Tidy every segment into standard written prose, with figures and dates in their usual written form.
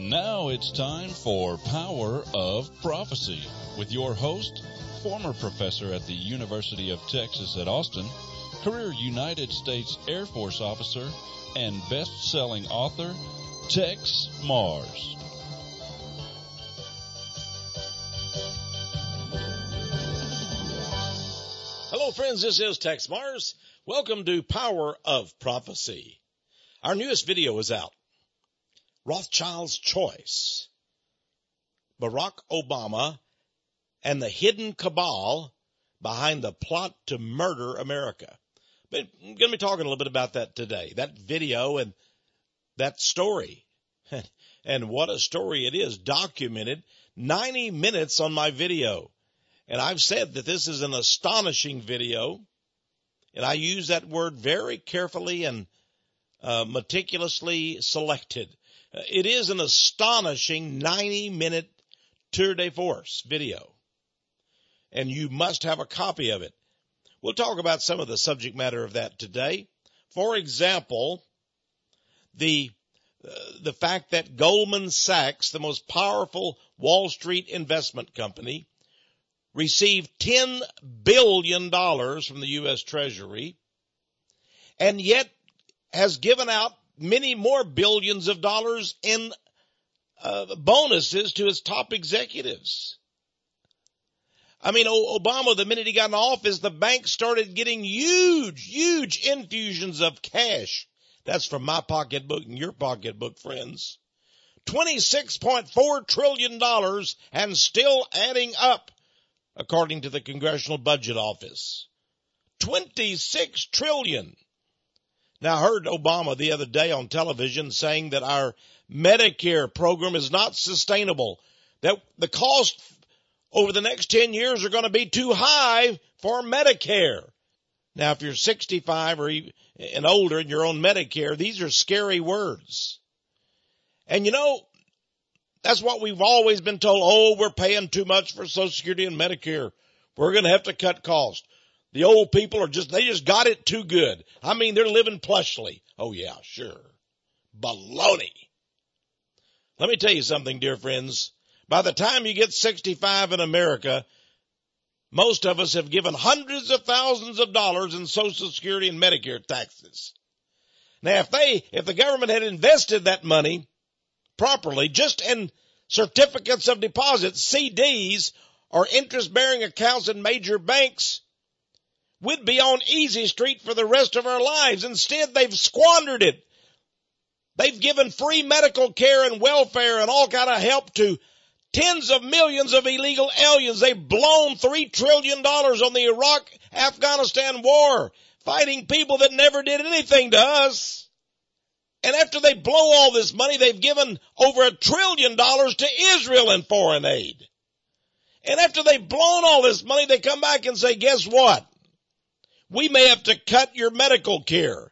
And now it's time for Power of Prophecy with your host, former professor at the University of Texas at Austin, career United States Air Force officer, and best-selling author, Tex Mars. Hello, friends. This is Tex Mars. Welcome to Power of Prophecy. Our newest video is out. Rothschild's Choice. Barack Obama and the hidden cabal behind the plot to murder America. But I'm going to be talking a little bit about that today. That video and that story. And what a story it is. Documented 90 minutes on my video. And I've said that this is an astonishing video. And I use that word very carefully and meticulously selected. It is an astonishing 90-minute tour de force video. And you must have a copy of it. We'll talk about some of the subject matter of that today. For example, the fact that Goldman Sachs, the most powerful Wall Street investment company, received $10 billion from the U.S. Treasury and yet has given out many more billions of dollars in bonuses to his top executives. I mean, Obama, the minute he got in office, the bank started getting huge infusions of cash. That's from my pocketbook and your pocketbook, friends. $26.4 trillion and still adding up, according to the Congressional Budget Office. $26 trillion. Now, I heard Obama the other day on television saying that our Medicare program is not sustainable, that the cost over the next 10 years are going to be too high for Medicare. Now, if you're 65 or even and older and you're on Medicare, these are scary words. And you know, that's what we've always been told. Oh, we're paying too much for Social Security and Medicare. We're going to have to cut costs. The old people they just got it too good. I mean, they're living plushly. Oh yeah, sure. Baloney. Let me tell you something, dear friends. By the time you get 65 in America, most of us have given hundreds of thousands of dollars in Social Security and Medicare taxes. Now, if the government had invested that money properly, just in certificates of deposit, CDs, or interest-bearing accounts in major banks, we'd be on easy street for the rest of our lives. Instead, they've squandered it. They've given free medical care and welfare and all kind of help to tens of millions of illegal aliens. They've blown $3 trillion on the Iraq-Afghanistan war, fighting people that never did anything to us. And after they blow all this money, they've given over $1 trillion to Israel in foreign aid. And after they've blown all this money, they come back and say, guess what? We may have to cut your medical care.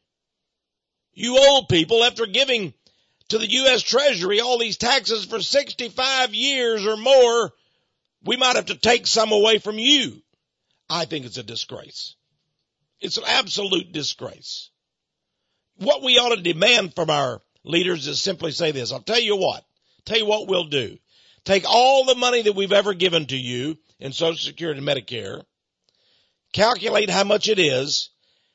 You old people, after giving to the U.S. Treasury all these taxes for 65 years or more, we might have to take some away from you. I think it's a disgrace. It's an absolute disgrace. What we ought to demand from our leaders is simply say this. I'll tell you what we'll do. Take all the money that we've ever given to you in Social Security and Medicare, calculate how much it is,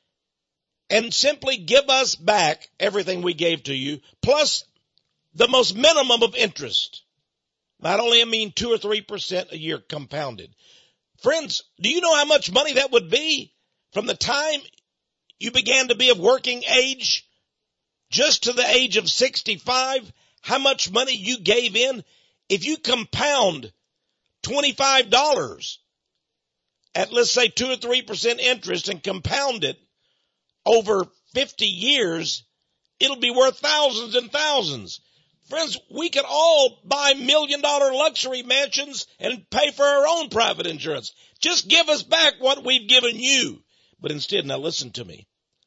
and simply give us back everything we gave to you, plus the most minimum of interest. Not only I mean 2 or 3% a year compounded. Friends, do you know how much money that would be from the time you began to be of working age just to the age of 65? How much money you gave in? If you compound $25 at, let's say, 2 or 3% interest and compound it over 50 years, it'll be worth thousands and thousands. Friends, we could all buy $1 million luxury mansions and pay for our own private insurance. Just give us back what we've given you. But instead, now listen to me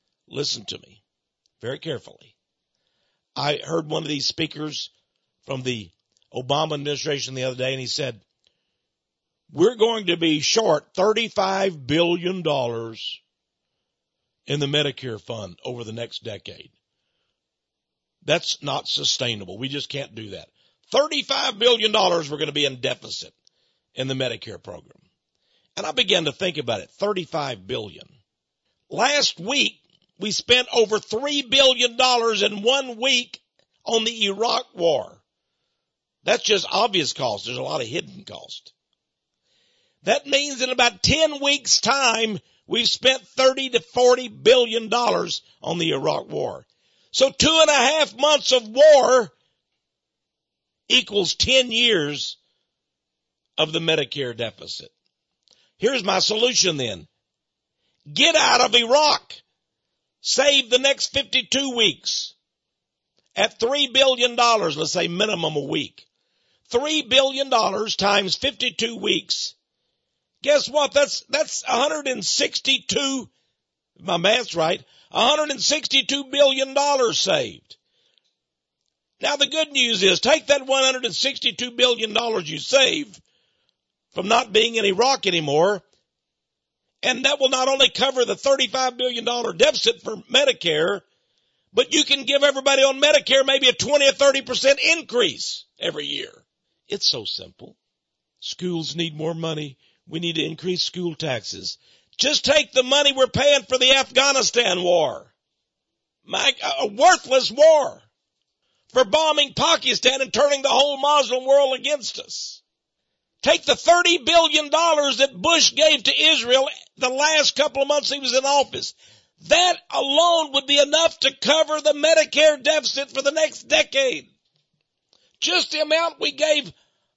very carefully. I heard one of these speakers from the Obama administration the other day, and he said, we're going to be short $35 billion in the Medicare fund over the next decade. That's not sustainable. We just can't do that. $35 billion we're going to be in deficit in the Medicare program. And I began to think about it. $35 billion. Last week, we spent over $3 billion in 1 week on the Iraq war. That's just obvious cost. There's a lot of hidden cost. That means in about 10 weeks' time, we've spent $30 to $40 billion on the Iraq war. So 2.5 months of war equals 10 years of the Medicare deficit. Here's my solution then. Get out of Iraq. Save the next 52 weeks at $3 billion, let's say minimum a week. $3 billion times 52 weeks. Guess what? That's 162, if my math's right, $162 billion saved. Now the good news is, take that $162 billion you saved from not being in Iraq anymore, and that will not only cover the $35 billion deficit for Medicare, but you can give everybody on Medicare maybe a 20 or 30% increase every year. It's so simple. Schools need more money. We need to increase school taxes. Just take the money we're paying for the Afghanistan war. A worthless war. For bombing Pakistan and turning the whole Muslim world against us. Take the $30 billion that Bush gave to Israel the last couple of months he was in office. That alone would be enough to cover the Medicare deficit for the next decade. Just the amount we gave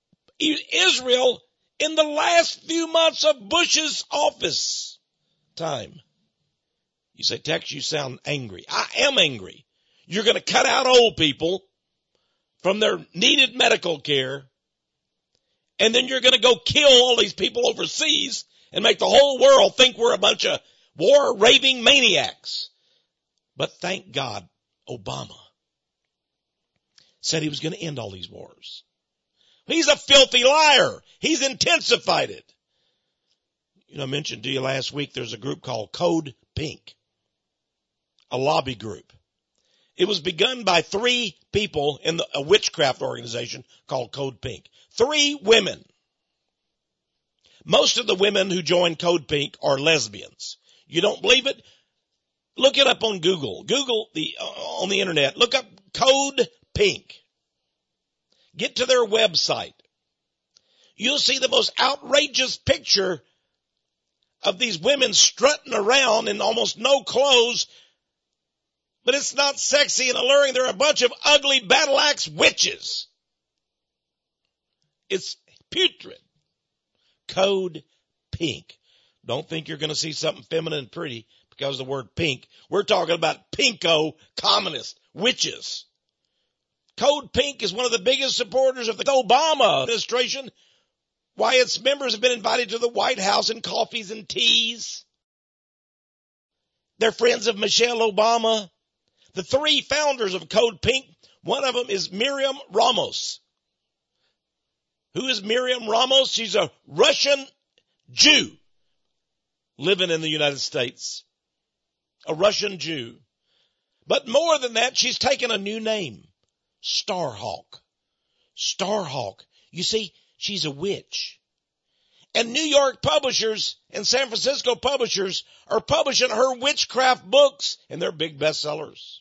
Israel in the last few months of Bush's office time. You say, Tex, you sound angry. I am angry. You're going to cut out old people from their needed medical care, and then you're going to go kill all these people overseas and make the whole world think we're a bunch of war-raving maniacs. But thank God, Obama said he was going to end all these wars. He's a filthy liar. He's intensified it. I mentioned to you last week there's a group called Code Pink, a lobby group. It was begun by 3 people in a witchcraft organization called Code Pink. 3 women. Most of the women who joined Code Pink are lesbians. You don't believe it? Look it up on Google. On the internet. Look up Code Pink. Get to their website. You'll see the most outrageous picture of these women strutting around in almost no clothes, but it's not sexy and alluring. They're a bunch of ugly battle axe witches. It's putrid. Code Pink. Don't think you're going to see something feminine and pretty because of the word pink. We're talking about pinko communist witches. Code Pink is one of the biggest supporters of the Obama administration. Why its members have been invited to the White House in coffees and teas. They're friends of Michelle Obama. The 3 founders of Code Pink, one of them is Miriam Ramos. Who is Miriam Ramos? She's a Russian Jew living in the United States. A Russian Jew. But more than that, she's taken a new name. Starhawk. Starhawk. You see, she's a witch. And New York publishers and San Francisco publishers are publishing her witchcraft books, and they're big bestsellers.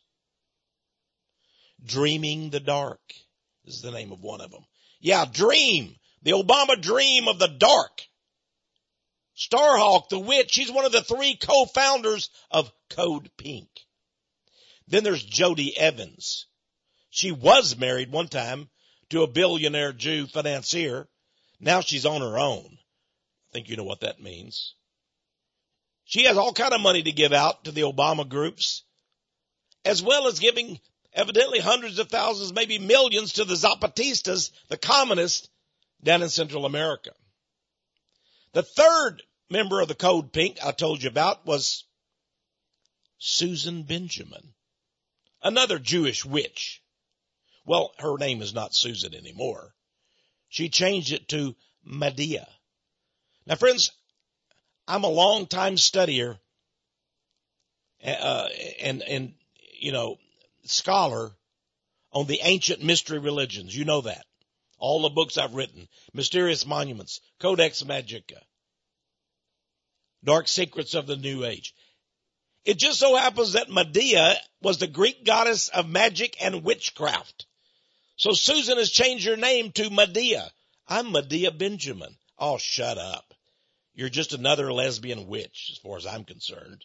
Dreaming the Dark is the name of one of them. Yeah, Dream. The Obama Dream of the Dark. Starhawk, the witch, she's one of the 3 co-founders of Code Pink. Then there's Jody Evans. She was married one time to a billionaire Jew financier. Now she's on her own. I think you know what that means. She has all kind of money to give out to the Obama groups, as well as giving evidently hundreds of thousands, maybe millions to the Zapatistas, the communists down in Central America. The 3rd member of the Code Pink I told you about was Susan Benjamin, another Jewish witch. Well, her name is not Susan anymore. She changed it to Medea. Now, friends, I'm a long-time studier and scholar on the ancient mystery religions. You know that. All the books I've written, Mysterious Monuments, Codex Magica, Dark Secrets of the New Age. It just so happens that Medea was the Greek goddess of magic and witchcraft. So Susan has changed her name to Medea. I'm Medea Benjamin. Oh, shut up. You're just another lesbian witch as far as I'm concerned.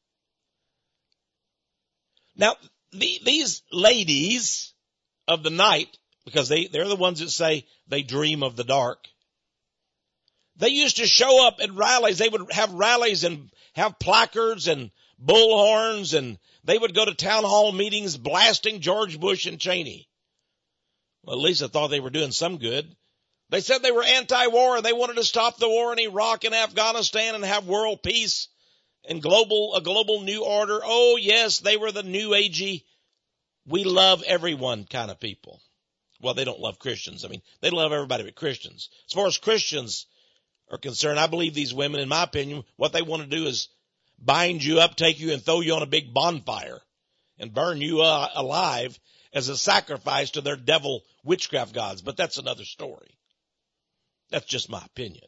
Now, these ladies of the night, because they're the ones that say they dream of the dark, they used to show up at rallies. They would have rallies and have placards and bullhorns, and they would go to town hall meetings blasting George Bush and Cheney. Well, at least I thought they were doing some good. They said they were anti-war. They wanted to stop the war in Iraq and Afghanistan and have world peace and a global new order. Oh, yes, they were the new agey, we love everyone kind of people. Well, they don't love Christians. I mean, they love everybody but Christians. As far as Christians are concerned, I believe these women, in my opinion, what they want to do is bind you up, take you and throw you on a big bonfire and burn you alive as a sacrifice to their devil witchcraft gods. But that's another story. That's just my opinion.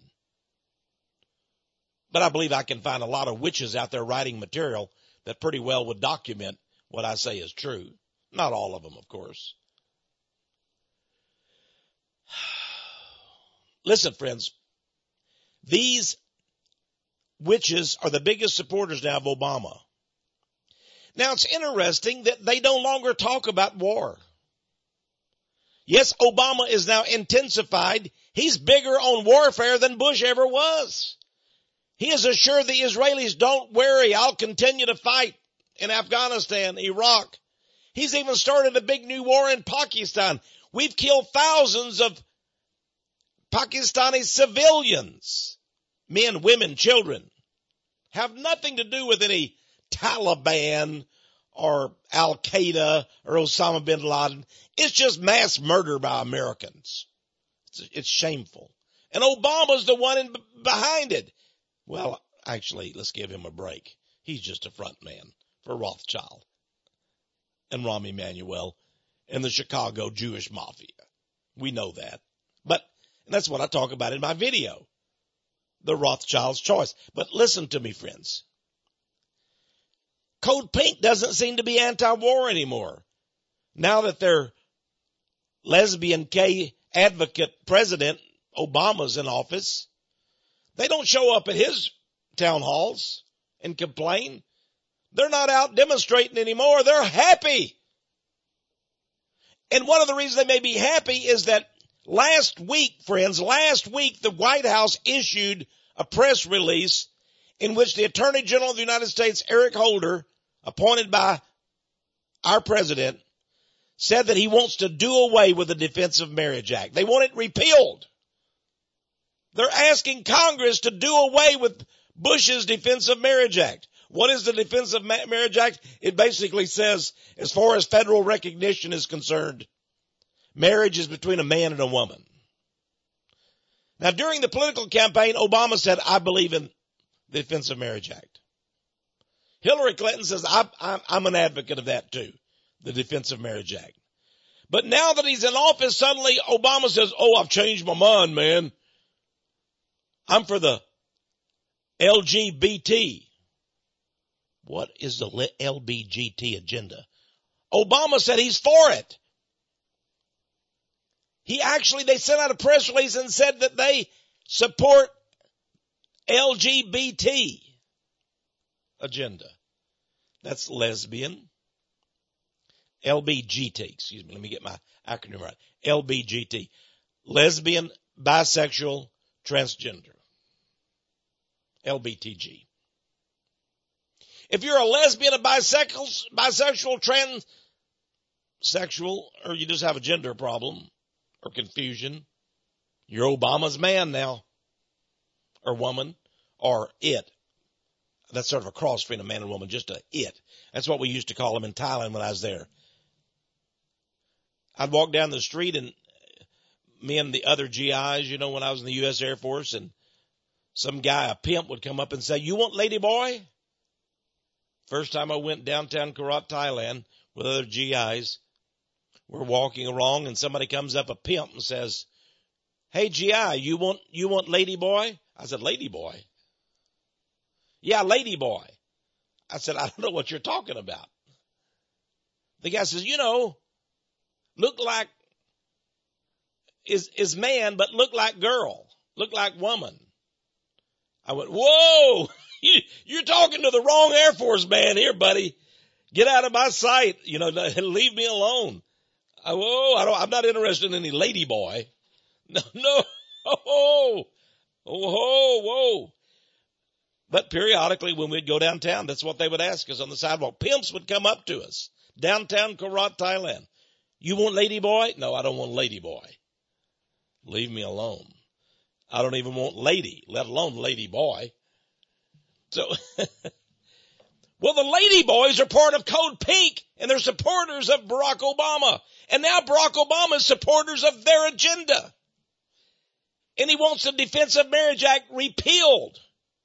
But I believe I can find a lot of witches out there writing material that pretty well would document what I say is true. Not all of them, of course. Listen, friends, these witches are the biggest supporters now of Obama. Now, it's interesting that they no longer talk about war. Yes, Obama is now intensified. He's bigger on warfare than Bush ever was. He has assured the Israelis, don't worry, I'll continue to fight in Afghanistan, Iraq. He's even started a big new war in Pakistan. We've killed thousands of Pakistani civilians, men, women, children. Have nothing to do with any Taliban or Al-Qaeda or Osama bin Laden. It's just mass murder by Americans. It's shameful. And Obama's the one behind it. Well, actually, let's give him a break. He's just a front man for Rothschild and Rahm Emanuel and the Chicago Jewish Mafia. We know that. And that's what I talk about in my video, the Rothschild's choice. But listen to me, friends. Code Pink doesn't seem to be anti-war anymore. Now that their lesbian gay advocate president, Obama's in office, they don't show up at his town halls and complain. They're not out demonstrating anymore. They're happy. And one of the reasons they may be happy is that last week, the White House issued a press release in which the Attorney General of the United States, Eric Holder, appointed by our president, said that he wants to do away with the Defense of Marriage Act. They want it repealed. They're asking Congress to do away with Bush's Defense of Marriage Act. What is the Defense of Marriage Act? It basically says, as far as federal recognition is concerned, marriage is between a man and a woman. Now, during the political campaign, Obama said, I believe in the Defense of Marriage Act. Hillary Clinton says, I'm an advocate of that too, the Defense of Marriage Act. But now that he's in office, suddenly Obama says, I've changed my mind, man. I'm for the LGBT. What is the LGBT agenda? Obama said he's for it. They sent out a press release and said that they support LGBT agenda. That's lesbian. LBGT, let me get my acronym right. LBGT. Lesbian, bisexual, transgender. LBTG. If you're a lesbian, a bisexual, transsexual, or you just have a gender problem or confusion, you're Obama's man now, or woman, or it. That's sort of a cross between a man and woman, just a it. That's what we used to call them in Thailand when I was there. I'd walk down the street and me and the other GIs, when I was in the U.S. Air Force, and some guy, a pimp, would come up and say, you want lady boy? First time I went downtown Korat, Thailand with other GIs, We're walking along and somebody comes up, a pimp, and says, "Hey, G.I., you want lady boy?" I said, "Lady boy?" "Yeah, lady boy." I said, "I don't know what you're talking about." The guy says, look like, is man, but look like girl, look like woman. I went, "Whoa, you're talking to the wrong Air Force man here, buddy. Get out of my sight. Leave me alone." I'm not interested in any lady boy. No. Whoa. But periodically when we'd go downtown, that's what they would ask us on the sidewalk. Pimps would come up to us. Downtown Korat, Thailand. "You want lady boy?" "No, I don't want lady boy. Leave me alone. I don't even want lady, let alone lady boy." So, well, the lady boys are part of Code Pink, and they're supporters of Barack Obama. And now Barack Obama is supporters of their agenda. And he wants the Defense of Marriage Act repealed.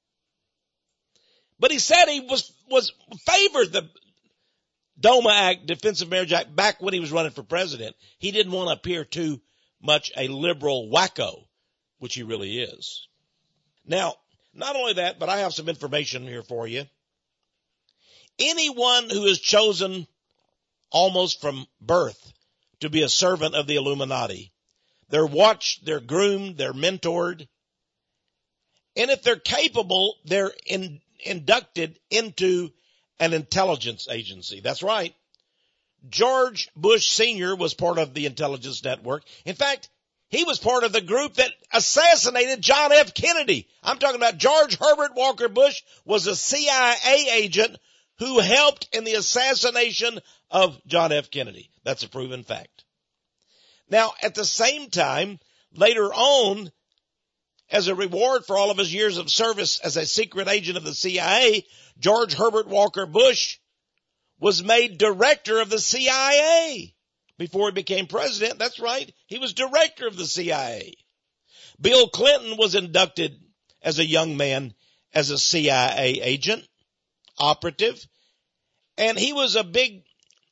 But he said he was favored the DOMA Act, Defense of Marriage Act, back when he was running for president. He didn't want to appear too much a liberal wacko, which he really is. Now, not only that, but I have some information here for you. Anyone who is chosen almost from birth to be a servant of the Illuminati, they're watched, they're groomed, they're mentored, and if they're capable, they're inducted into an intelligence agency. That's right. George Bush Sr. was part of the intelligence network. In fact, he was part of the group that assassinated John F. Kennedy. I'm talking about George Herbert Walker Bush was a CIA agent who helped in the assassination of John F. Kennedy. That's a proven fact. Now, at the same time, later on, as a reward for all of his years of service as a secret agent of the CIA, George Herbert Walker Bush was made director of the CIA before he became president. That's right. He was director of the CIA. Bill Clinton was inducted as a young man as a CIA agent, operative, and he was a big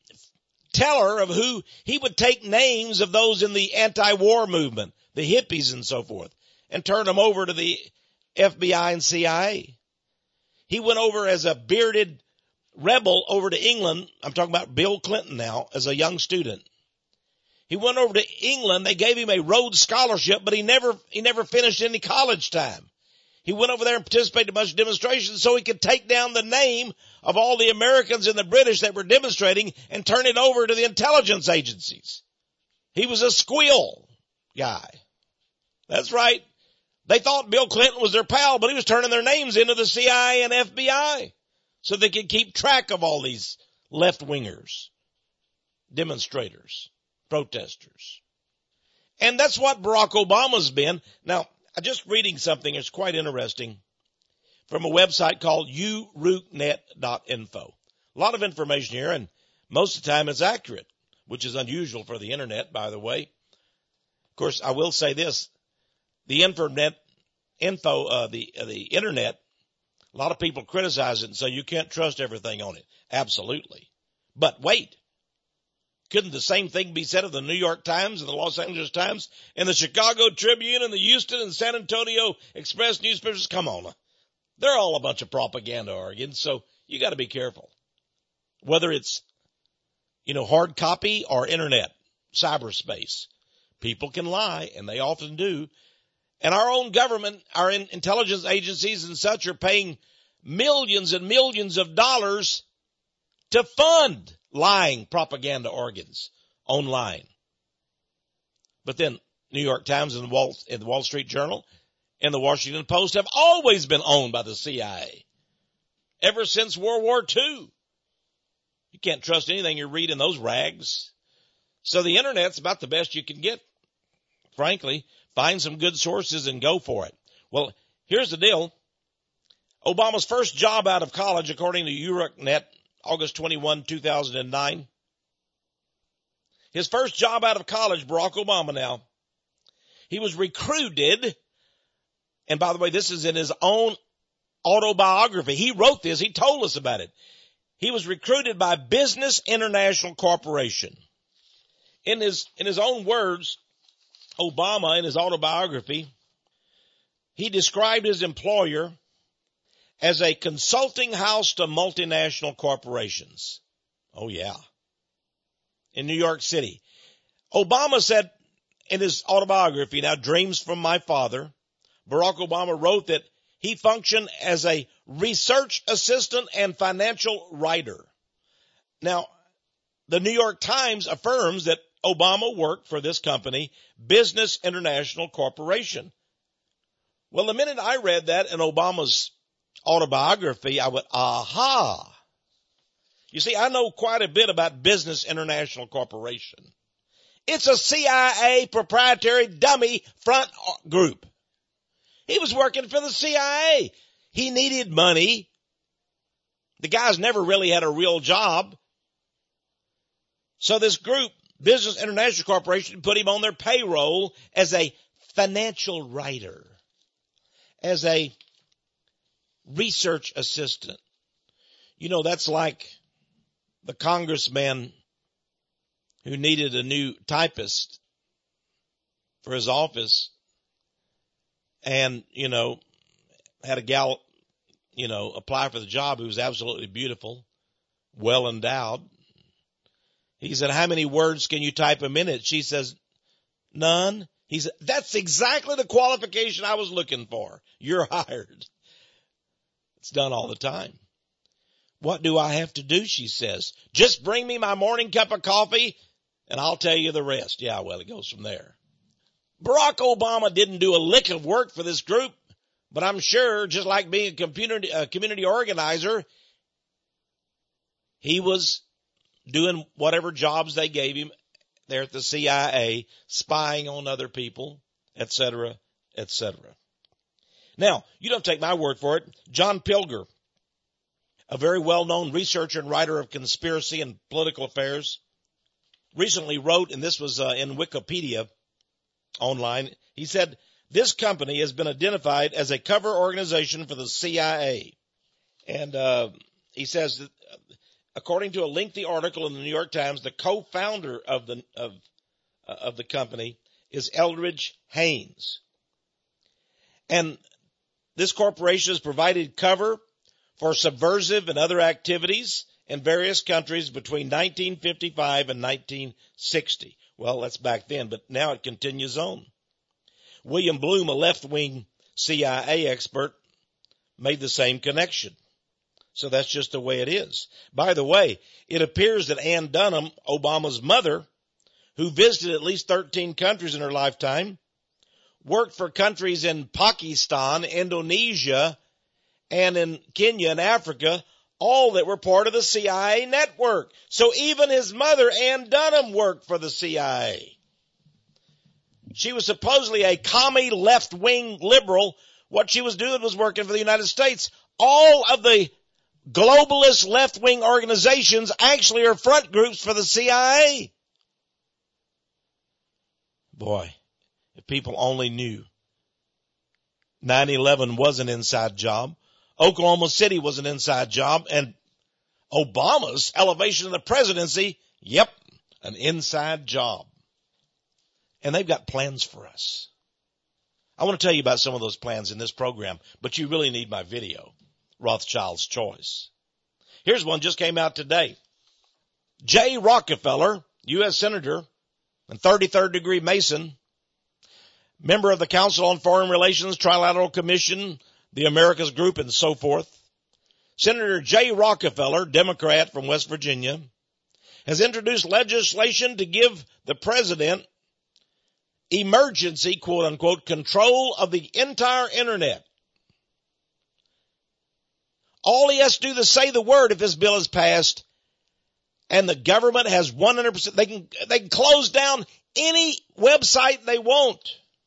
teller of who he would take names of those in the anti-war movement, the hippies and so forth, and turn them over to the FBI and CIA. He went over as a bearded rebel over to England. I'm talking about Bill Clinton now, as a young student. He went over to England. They gave him a Rhodes Scholarship, but he never finished any college time. He went over there and participated in a bunch of demonstrations so he could take down the name of all the Americans and the British that were demonstrating and turn it over to the intelligence agencies. He was a squeal guy. That's right. They thought Bill Clinton was their pal, but he was turning their names into the CIA and FBI so they could keep track of all these left-wingers, demonstrators, protesters. And that's what Barack Obama's been. Now, I'm just reading something that's quite interesting from a website called urootnet.info. A lot of information here, and most of the time it's accurate, which is unusual for the internet, by the way. Of course, I will say this. The internet, a lot of people criticize it and say you can't trust everything on it. Absolutely. But wait. Couldn't the same thing be said of the New York Times and the Los Angeles Times and the Chicago Tribune and the Houston and San Antonio Express newspapers? Come on. They're all a bunch of propaganda organs, so you got to be careful. Whether it's, hard copy or internet, cyberspace. People can lie, and they often do. And our own government, our intelligence agencies and such are paying millions and millions of dollars to fund lying propaganda organs online. But then New York Times and the Wall Street Journal and the Washington Post have always been owned by the CIA. Ever since World War II. You can't trust anything you read in those rags. So the internet's about the best you can get. Frankly, find some good sources and go for it. Well, here's the deal. Obama's first job out of college, according to Urootnet, August 21, 2009. His first job out of college, Barack Obama now. He was recruited, and by the way, this is in his own autobiography. He wrote this. He told us about it. He was recruited by Business International Corporation. In his own words, Obama, in his autobiography, he described his employer as a consulting house to multinational corporations. Oh, yeah. In New York City. Obama said in his autobiography, now, Dreams from My Father, Barack Obama wrote that he functioned as a research assistant and financial writer. Now, the New York Times affirms that Obama worked for this company, Business International Corporation. Well, the minute I read that in Obama's autobiography, I went, aha. You see, I know quite a bit about Business International Corporation. It's a CIA proprietary dummy front group. He was working for the CIA. He needed money. The guy's never really had a real job. So this group, Business International Corporation, put him on their payroll as a financial writer, as a research assistant. You know, that's like the congressman who needed a new typist for his office and, had a gal, apply for the job who was absolutely beautiful, well endowed. He said, how many words can you type a minute? She says, none. He said, that's exactly the qualification I was looking for. You're hired. It's done all the time. What do I have to do? She says, just bring me my morning cup of coffee and I'll tell you the rest. Yeah, well, it goes from there. Barack Obama didn't do a lick of work for this group, but I'm sure, just like being a community organizer, he was doing whatever jobs they gave him there at the CIA, spying on other people, etc., etc. Now, you don't take my word for it. John Pilger, a very well-known researcher and writer of conspiracy and political affairs, recently wrote, and this was in Wikipedia online, he said, this company has been identified as a cover organization for the CIA. And he says that, according to a lengthy article in the New York Times, the co-founder of the company is Eldridge Haynes. And this corporation has provided cover for subversive and other activities in various countries between 1955 and 1960. Well, that's back then, but now it continues on. William Bloom, a left-wing CIA expert, made the same connection. So that's just the way it is. By the way, it appears that Ann Dunham, Obama's mother, who visited at least 13 countries in her lifetime, worked for countries in Pakistan, Indonesia, and in Kenya and Africa, all that were part of the CIA network. So even his mother, Ann Dunham, worked for the CIA. She was supposedly a commie left-wing liberal. What she was doing was working for the United States. All of the globalist left-wing organizations actually are front groups for the CIA. Boy, if people only knew. 9/11 was an inside job. Oklahoma City was an inside job. And Obama's elevation to the presidency, yep, an inside job. And they've got plans for us. I want to tell you about some of those plans in this program, but you really need my video, Rothschild's Choice. Here's one just came out today. Jay Rockefeller, U.S. Senator and 33rd degree Mason, member of the Council on Foreign Relations, Trilateral Commission, the Americas Group, and so forth. Senator Jay Rockefeller, Democrat from West Virginia, has introduced legislation to give the president emergency, quote unquote, control of the entire internet. All he has to do is say the word if this bill is passed, and the government has 100%, they can close down any website they want.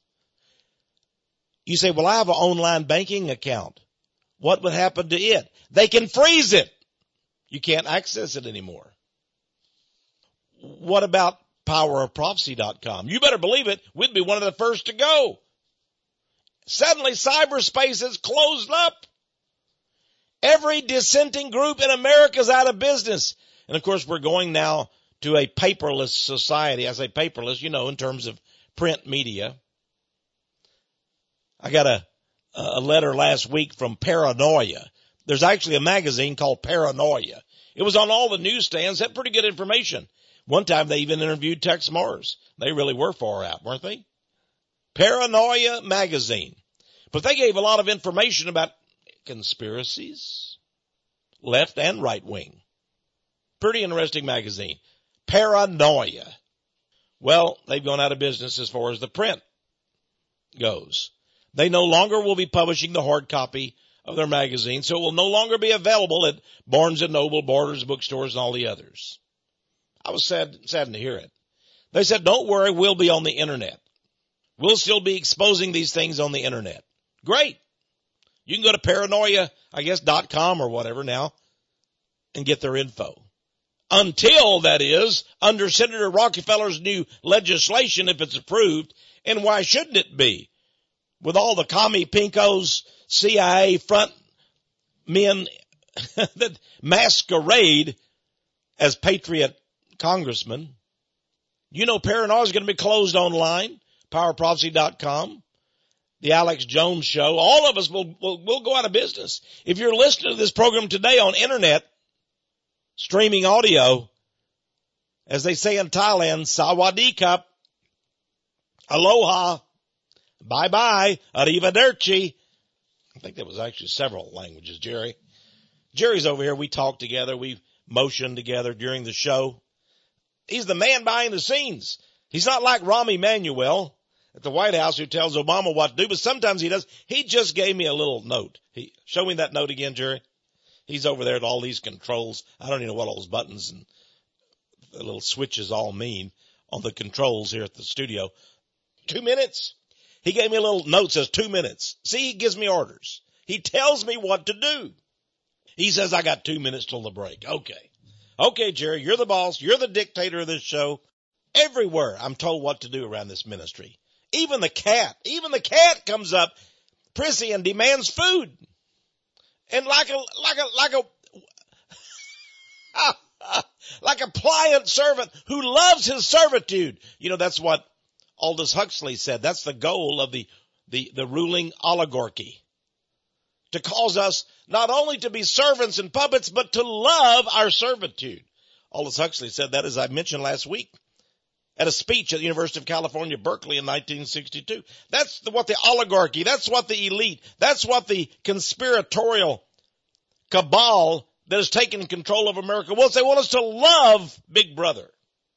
You say, well, I have an online banking account. What would happen to it? They can freeze it. You can't access it anymore. What about powerofprophecy.com? You better believe it. We'd be one of the first to go. Suddenly, cyberspace is closed up. Every dissenting group in America is out of business. And of course, we're going now to a paperless society. I say paperless, in terms of print media. I got a letter last week from Paranoia. There's actually a magazine called Paranoia. It was on all the newsstands, had pretty good information. One time they even interviewed Tex Mars. They really were far out, weren't they? Paranoia magazine. But they gave a lot of information about conspiracies, left and right wing. Pretty interesting magazine. Paranoia. Well, they've gone out of business as far as the print goes. They no longer will be publishing the hard copy of their magazine, so it will no longer be available at Barnes & Noble, Borders, bookstores, and all the others. I was saddened to hear it. They said, don't worry, we'll be on the internet. We'll still be exposing these things on the internet. Great. You can go to paranoia, .com or whatever now and get their info. Until, that is, under Senator Rockefeller's new legislation, if it's approved, and why shouldn't it be? With all the commie pinkos, CIA front men that masquerade as patriot congressmen. Paranoia is going to be closed online, powerprophecy.com, the Alex Jones Show. All of us will go out of business. If you're listening to this program today on internet, streaming audio, as they say in Thailand, sawadee kap, aloha, bye-bye, arrivederci. I think that was actually several languages, Jerry. Jerry's over here. We talk together. We motion together during the show. He's the man behind the scenes. He's not like Rahm Emanuel at the White House who tells Obama what to do, but sometimes he does. He just gave me a little note. Show me that note again, Jerry. He's over there at all these controls. I don't even know what all those buttons and the little switches all mean on the controls here at the studio. 2 minutes. He gave me a little note, says 2 minutes. See, he gives me orders. He tells me what to do. He says, I got 2 minutes till the break. Okay, Jerry, you're the boss. You're the dictator of this show. Everywhere I'm told what to do around this ministry. Even the cat comes up, prissy, and demands food. And like a pliant servant who loves his servitude. That's what Aldous Huxley said. That's the goal of the ruling oligarchy. To cause us not only to be servants and puppets, but to love our servitude. Aldous Huxley said that, as I mentioned last week, at a speech at the University of California, Berkeley in 1962. That's what the oligarchy, that's what the elite, that's what the conspiratorial cabal that has taken control of America wants. They want us to love Big Brother.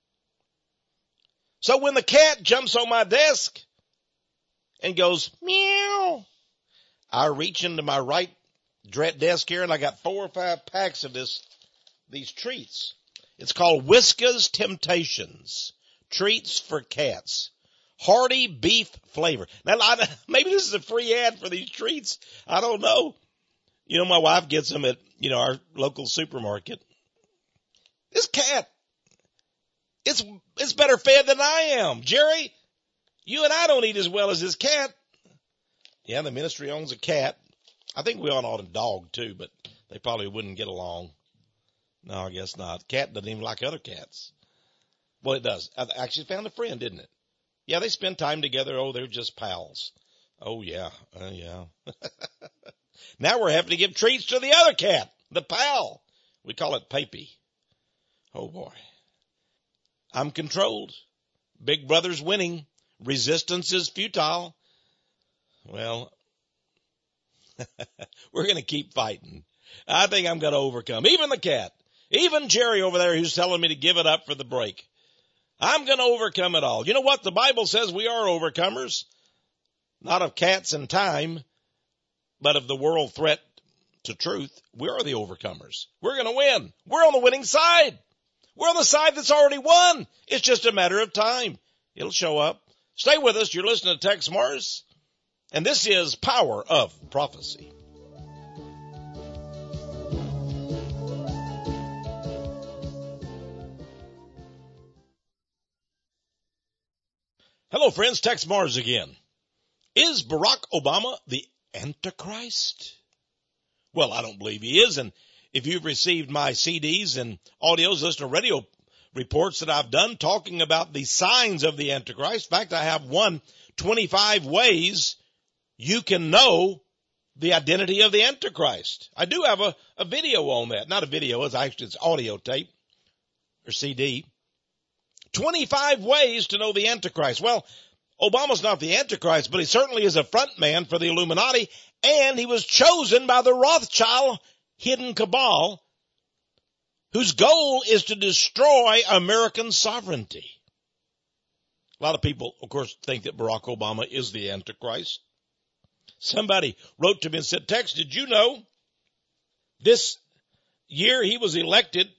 So when the cat jumps on my desk and goes, meow, I reach into my right desk here and I got 4 or 5 packs of these treats. It's called Whiskas Temptations. Treats for cats. Hearty beef flavor. Now, maybe this is a free ad for these treats. I don't know. My wife gets them at, our local supermarket. This cat, it's better fed than I am. Jerry, you and I don't eat as well as this cat. Yeah, the ministry owns a cat. I think we own a dog too, but they probably wouldn't get along. No, I guess not. Cat doesn't even like other cats. Well, it does. I actually found a friend, didn't it? Yeah, they spend time together. Oh, they're just pals. Oh, yeah. Yeah. Now we're having to give treats to the other cat, the pal. We call it Papy. Oh, boy. I'm controlled. Big Brother's winning. Resistance is futile. Well, we're going to keep fighting. I think I'm going to overcome. Even the cat. Even Jerry over there who's telling me to give it up for the break. I'm going to overcome it all. You know what? The Bible says we are overcomers. Not of cats and time, but of the world threat to truth. We are the overcomers. We're going to win. We're on the winning side. We're on the side that's already won. It's just a matter of time. It'll show up. Stay with us. You're listening to Tex Mars, and this is Power of Prophecy. Hello, friends. Tex Mars again. Is Barack Obama the Antichrist? Well, I don't believe he is. And if you've received my CDs and audios, listen to reports that I've done talking about the signs of the Antichrist. In fact, I have 25 ways you can know the identity of the Antichrist. I do have a video on that. Not a video, it's audio tape or CD. 25 ways to know the Antichrist. Well, Obama's not the Antichrist, but he certainly is a front man for the Illuminati, and he was chosen by the Rothschild hidden cabal, whose goal is to destroy American sovereignty. A lot of people, of course, think that Barack Obama is the Antichrist. Somebody wrote to me and said, Tex, did you know this year he was elected,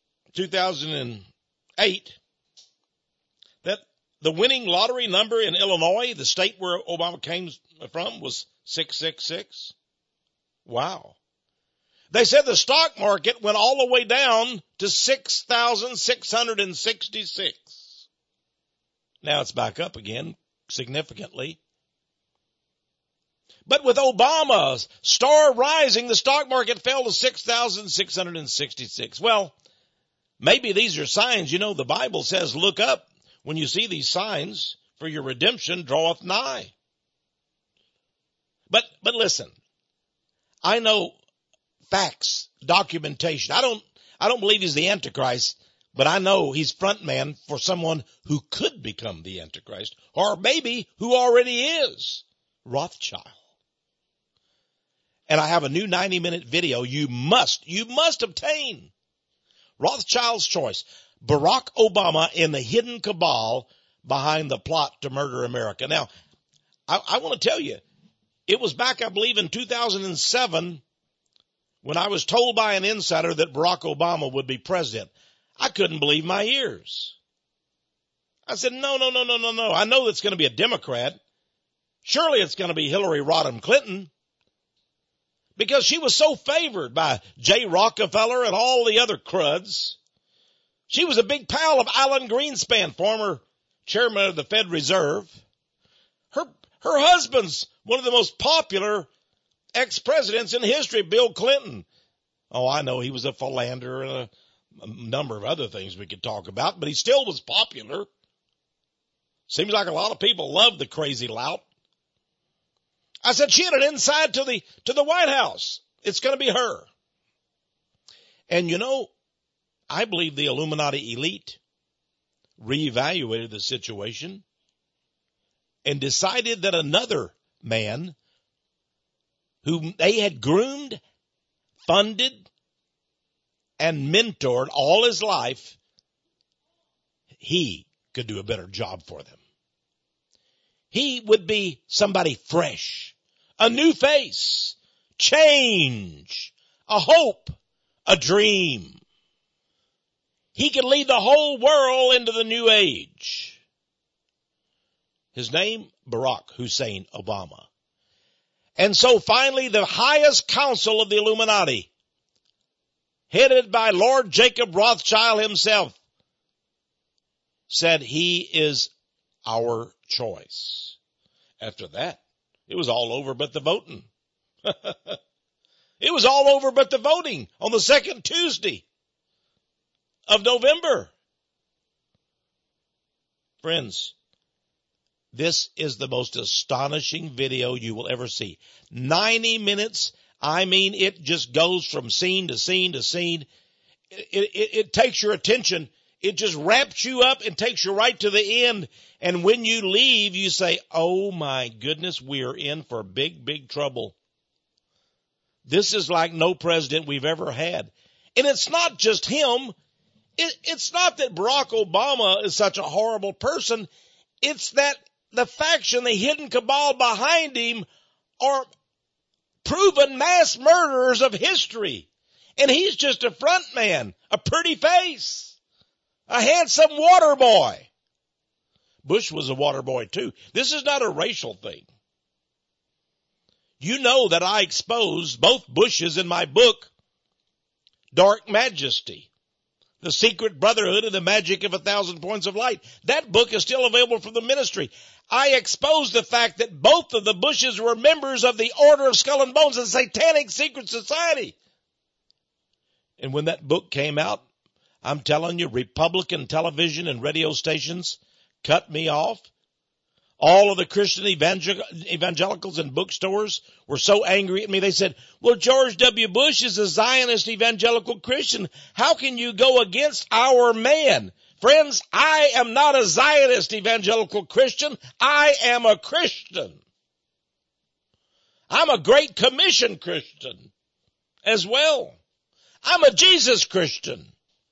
2008, that the winning lottery number in Illinois, the state where Obama came from, was 666? Wow. They said the stock market went all the way down to 6,666. Now it's back up again significantly. But with Obama's star rising, the stock market fell to 6,666. Well, maybe these are signs. You know, the Bible says, look up when you see these signs, for your redemption draweth nigh. But listen, I know facts, documentation. I don't believe he's the Antichrist, but I know he's front man for someone who could become the Antichrist, or maybe who already is, Rothschild. And I have a new 90-minute video you must obtain. Rothschild's choice. Barack Obama in the hidden cabal behind the plot to murder America. Now, I want to tell you, it was back, I believe, in 2007 when I was told by an insider that Barack Obama would be president. I couldn't believe my ears. I said, no. I know it's going to be a Democrat. Surely it's going to be Hillary Rodham Clinton, because she was so favored by Jay Rockefeller and all the other cruds. She was a big pal of Alan Greenspan, former chairman of the Fed Reserve. Her husband's one of the most popular ex-presidents in history, Bill Clinton. Oh, I know he was a philanderer and a number of other things we could talk about, but he still was popular. Seems like a lot of people love the crazy lout. I said, she had an inside to the White House. It's going to be her. And you know, I believe the Illuminati elite reevaluated the situation and decided that another man whom they had groomed, funded, and mentored all his life, he could do a better job for them. He would be somebody fresh, a new face, change, a hope, a dream. He could lead the whole world into the new age. His name, Barack Hussein Obama. And so finally, the highest council of the Illuminati, headed by Lord Jacob Rothschild himself, said he is our choice. After that, it was all over but the voting. It was all over but the voting on the second Tuesday of November. Friends, this is the most astonishing video you will ever see. 90 minutes. I mean, it just goes from scene to scene to scene. It takes your attention. It just wraps you up and takes you right to the end. And when you leave, you say, oh my goodness, we are in for big, big trouble. This is like no president we've ever had. And it's not just him. It's not that Barack Obama is such a horrible person. It's that the faction, the hidden cabal behind him, are proven mass murderers of history. And he's just a front man, a pretty face, a handsome water boy. Bush was a water boy too. This is not a racial thing. You know that I exposed both Bushes in my book, Dark Majesty, The Secret Brotherhood and the Magic of 1,000 Points of Light. That book is still available from the ministry. I exposed the fact that both of the Bushes were members of the Order of Skull and Bones, a satanic secret society. And when that book came out, I'm telling you, Republican television and radio stations cut me off. All of the Christian evangelicals and bookstores were so angry at me. They said, well, George W. Bush is a Zionist evangelical Christian. How can you go against our man? Friends, I am not a Zionist evangelical Christian. I am a Christian. I'm a Great Commission Christian as well. I'm a Jesus Christian.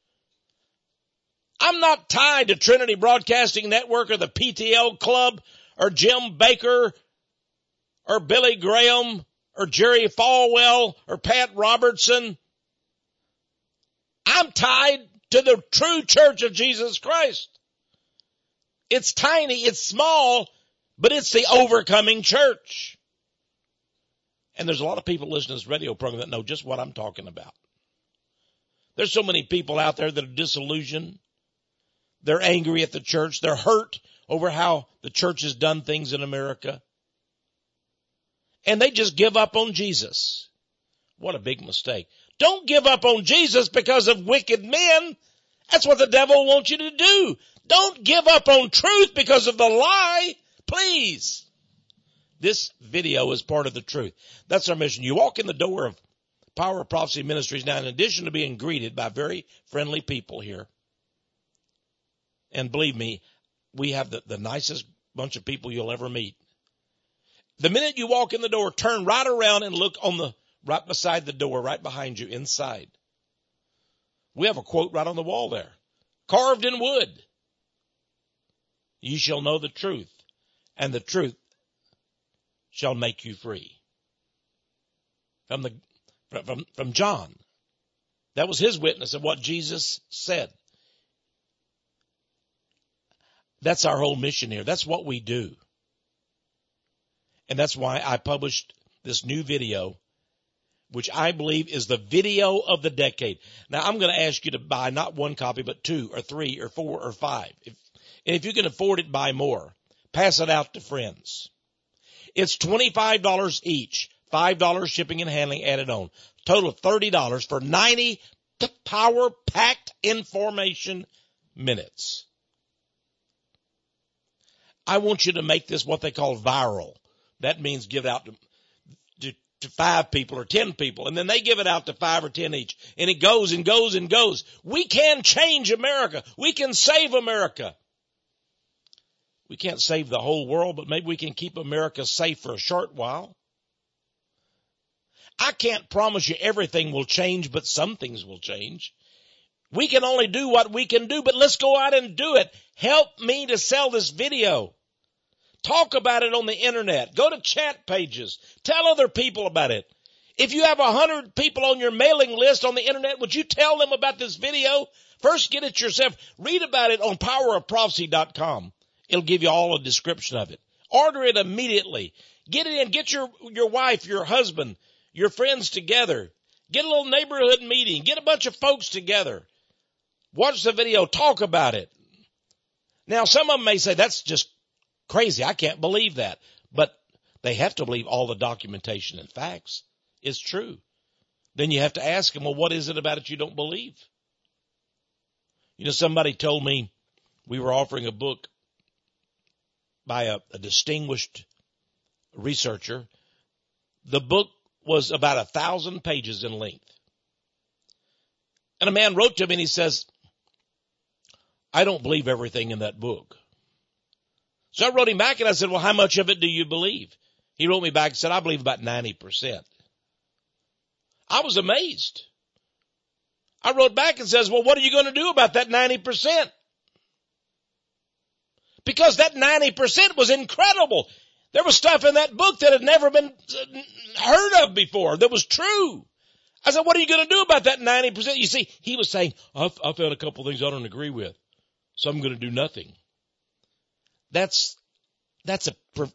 I'm not tied to Trinity Broadcasting Network or the PTL Club or Jim Baker or Billy Graham or Jerry Falwell or Pat Robertson. I'm tied to the true Church of Jesus Christ. It's tiny, it's small, but it's the overcoming church. And there's a lot of people listening to this radio program that know just what I'm talking about. There's so many people out there that are disillusioned. They're angry at the church. They're hurt over how the church has done things in America. And they just give up on Jesus. What a big mistake. Don't give up on Jesus because of wicked men. That's what the devil wants you to do. Don't give up on truth because of the lie. Please. This video is part of the truth. That's our mission. You walk in the door of Power of Prophecy Ministries now, in addition to being greeted by very friendly people here. And believe me, we have the nicest bunch of people you'll ever meet. The minute you walk in the door, turn right around and look on the right beside the door, right behind you, inside. We have a quote right on the wall there, carved in wood. You shall know the truth, and the truth shall make you free. From John. That was his witness of what Jesus said. That's our whole mission here. That's what we do. And that's why I published this new video, which I believe is the video of the decade. Now, I'm going to ask you to buy not one copy, but 2 or 3 or 4 or 5. If you can afford it, buy more. Pass it out to friends. It's $25 each, $5 shipping and handling added on. Total of $30 for 90 power-packed information minutes. I want you to make this what they call viral. That means give it out to 5 people or 10 people, and then they give it out to 5 or 10 each. And it goes and goes and goes. We can change America. We can save America. We can't save the whole world, but maybe we can keep America safe for a short while. I can't promise you everything will change, but some things will change. We can only do what we can do, but let's go out and do it. Help me to sell this video. Talk about it on the internet. Go to chat pages. Tell other people about it. If you have 100 people on your mailing list on the internet, would you tell them about this video? First, get it yourself. Read about it on powerofprophecy.com. It'll give you all a description of it. Order it immediately. Get it in. Get your wife, your husband, your friends together. Get a little neighborhood meeting. Get a bunch of folks together. Watch the video. Talk about it. Now, some of them may say, that's just crazy. I can't believe that. But they have to believe all the documentation and facts is true. Then you have to ask them, well, what is it about it you don't believe? You know, somebody told me we were offering a book by a distinguished researcher. The book was about 1,000 pages in length. And a man wrote to me and he says, I don't believe everything in that book. So I wrote him back and I said, well, how much of it do you believe? He wrote me back and said, I believe about 90%. I was amazed. I wrote back and says, well, what are you going to do about that 90%? Because that 90% was incredible. There was stuff in that book that had never been heard of before that was true. I said, what are you going to do about that 90%? You see, he was saying, I found a couple of things I don't agree with, so I'm going to do nothing. That's a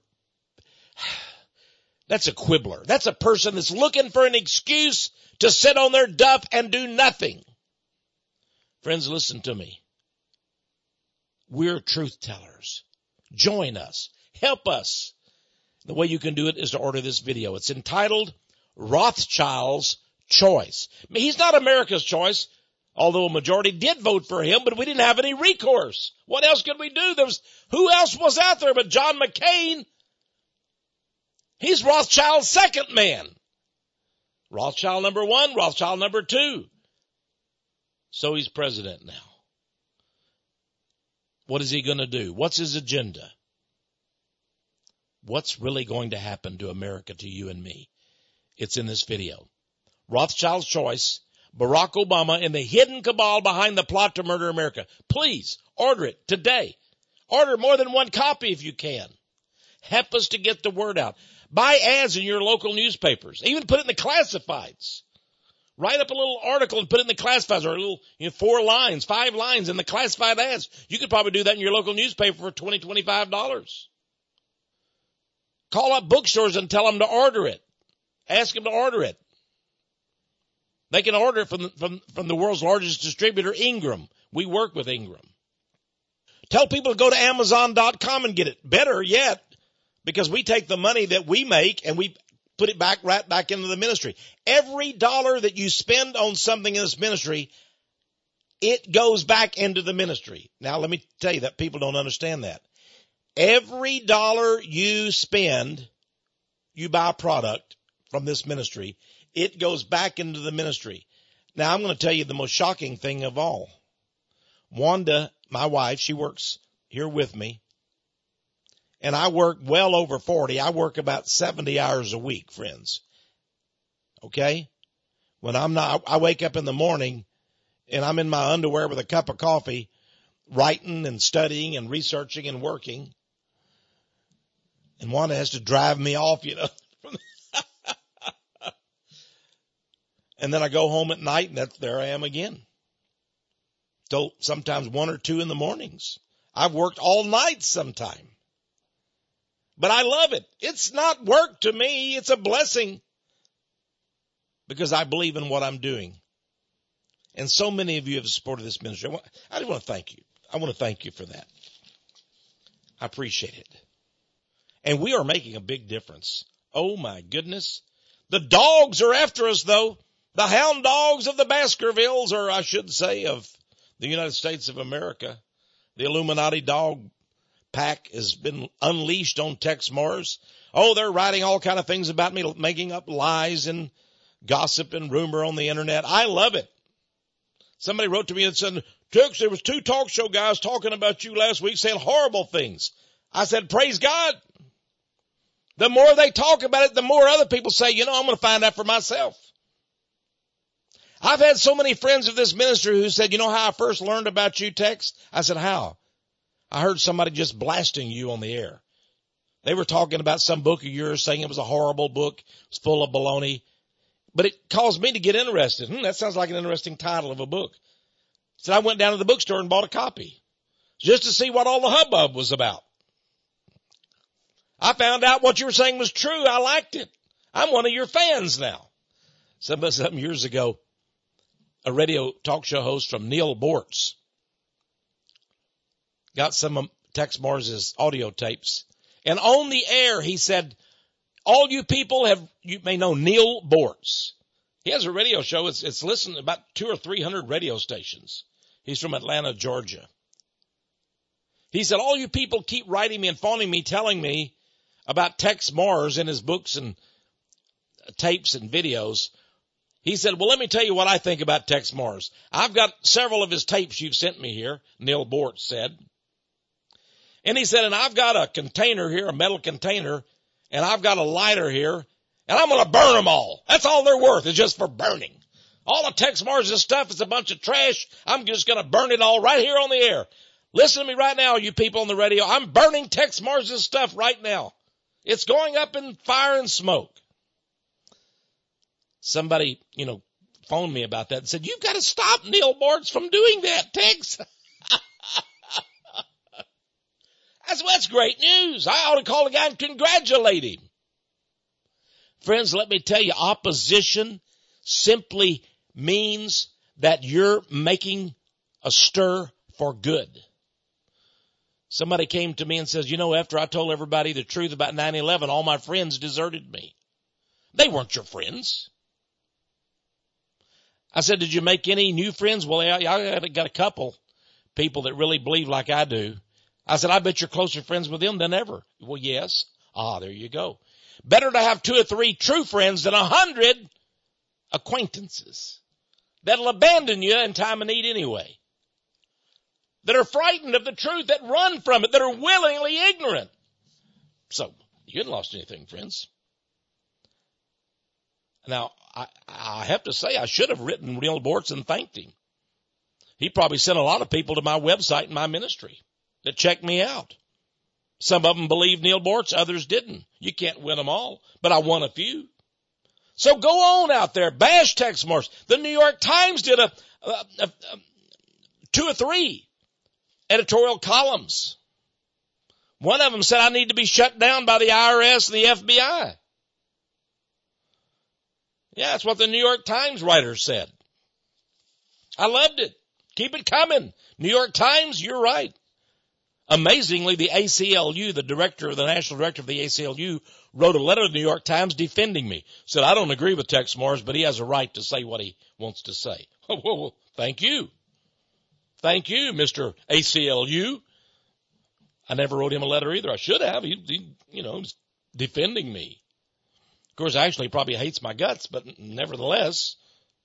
quibbler. That's a person that's looking for an excuse to sit on their duff and do nothing. Friends, listen to me. We're truth tellers. Join us. Help us. The way you can do it is to order this video. It's entitled Rothschild's Choice. I mean, he's not America's choice. Although a majority did vote for him, but we didn't have any recourse. What else could we do? Who else was out there but John McCain? He's Rothschild's second man. Rothschild number 1, Rothschild number 2. So he's president now. What is he going to do? What's his agenda? What's really going to happen to America, to you and me? It's in this video. Rothschild's choice, Barack Obama, and the hidden cabal behind the plot to murder America. Please order it today. Order more than one copy if you can. Help us to get the word out. Buy ads in your local newspapers. Even put it in the classifieds. Write up a little article and put it in the classifieds, or a little, 4 lines, 5 lines in the classified ads. You could probably do that in your local newspaper for $20, $25. Call up bookstores and tell them to order it. Ask them to order it. They can order it from the world's largest distributor, Ingram. We work with Ingram. Tell people to go to Amazon.com and get it. Better yet, because we take the money that we make and we put it right back into the ministry. Every dollar that you spend on something in this ministry, it goes back into the ministry. Now, let me tell you that people don't understand that. Every dollar you spend, you buy a product from this ministry, it goes back into the ministry. Now, I'm going to tell you the most shocking thing of all. Wanda, my wife, she works here with me. And I work well over 40. I work about 70 hours a week, friends. Okay? When I wake up in the morning and I'm in my underwear with a cup of coffee, writing and studying and researching and working. And Wanda has to drive me off, And then I go home at night and there I am again. Till sometimes 1 or 2 in the mornings. I've worked all night sometime. But I love it. It's not work to me. It's a blessing. Because I believe in what I'm doing. And so many of you have supported this ministry. I just want to thank you. I want to thank you for that. I appreciate it. And we are making a big difference. Oh my goodness. The dogs are after us though. The hound dogs of the Baskervilles, or I should say of the United States of America. The Illuminati dog pack has been unleashed on Tex Mars. Oh, they're writing all kind of things about me, making up lies and gossip and rumor on the internet. I love it. Somebody wrote to me and said, Tex, there was 2 talk show guys talking about you last week saying horrible things. I said, praise God. The more they talk about it, the more other people say, I'm going to find out for myself. I've had so many friends of this ministry who said, how I first learned about you, Tex? I said, how? I heard somebody just blasting you on the air. They were talking about some book of yours, saying it was a horrible book, it was full of baloney. But it caused me to get interested. That sounds like an interesting title of a book. So I went down to the bookstore and bought a copy just to see what all the hubbub was about. I found out what you were saying was true. I liked it. I'm one of your fans now. Some years ago, a radio talk show host from Neil Bortz got some of Tex Mars' audio tapes. And on the air, he said, all you people you may know Neil Bortz. He has a radio show. It's listened to about 200 or 300 radio stations. He's from Atlanta, Georgia. He said, all you people keep writing me and phoning me, telling me about Tex Mars in his books and tapes and videos. He said, well, let me tell you what I think about Tex Mars. I've got several of his tapes you've sent me here, Neil Bortz said. And he said, and I've got a container here, a metal container, and I've got a lighter here, and I'm going to burn them all. That's all they're worth, is just for burning. All of Tex Mars' stuff is a bunch of trash. I'm just going to burn it all right here on the air. Listen to me right now, you people on the radio. I'm burning Tex Mars' stuff right now. It's going up in fire and smoke. Somebody, phoned me about that and said, you've got to stop Neil Bortz from doing that, Tex. That's great news. I ought to call the guy and congratulate him. Friends, let me tell you, opposition simply means that you're making a stir for good. Somebody came to me and says, after I told everybody the truth about 9/11, all my friends deserted me. They weren't your friends. I said, did you make any new friends? Well, I got a couple people that really believe like I do. I said, I bet you're closer friends with them than ever. Well, yes. There you go. Better to have 2 or 3 true friends than 100 acquaintances that'll abandon you in time of need anyway. That are frightened of the truth, that run from it, that are willingly ignorant. So, you hadn't lost anything, friends. Now, I have to say, I should have written Neal Boortz and thanked him. He probably sent a lot of people to my website and my ministry that checked me out. Some of them believed Neal Boortz, others didn't. You can't win them all, but I won a few. So go on out there, bash Tex Morris. The New York Times did 2 or 3 editorial columns. One of them said I need to be shut down by the IRS and the FBI. Yeah, that's what the New York Times writer said. I loved it. Keep it coming. New York Times, you're right. Amazingly, the ACLU, the national director of the ACLU, wrote a letter to the New York Times defending me. Said, I don't agree with Tex Morris, but he has a right to say what he wants to say. Well, thank you. Thank you, Mr. ACLU. I never wrote him a letter either. I should have. He was defending me. Of course, actually, he probably hates my guts, but nevertheless.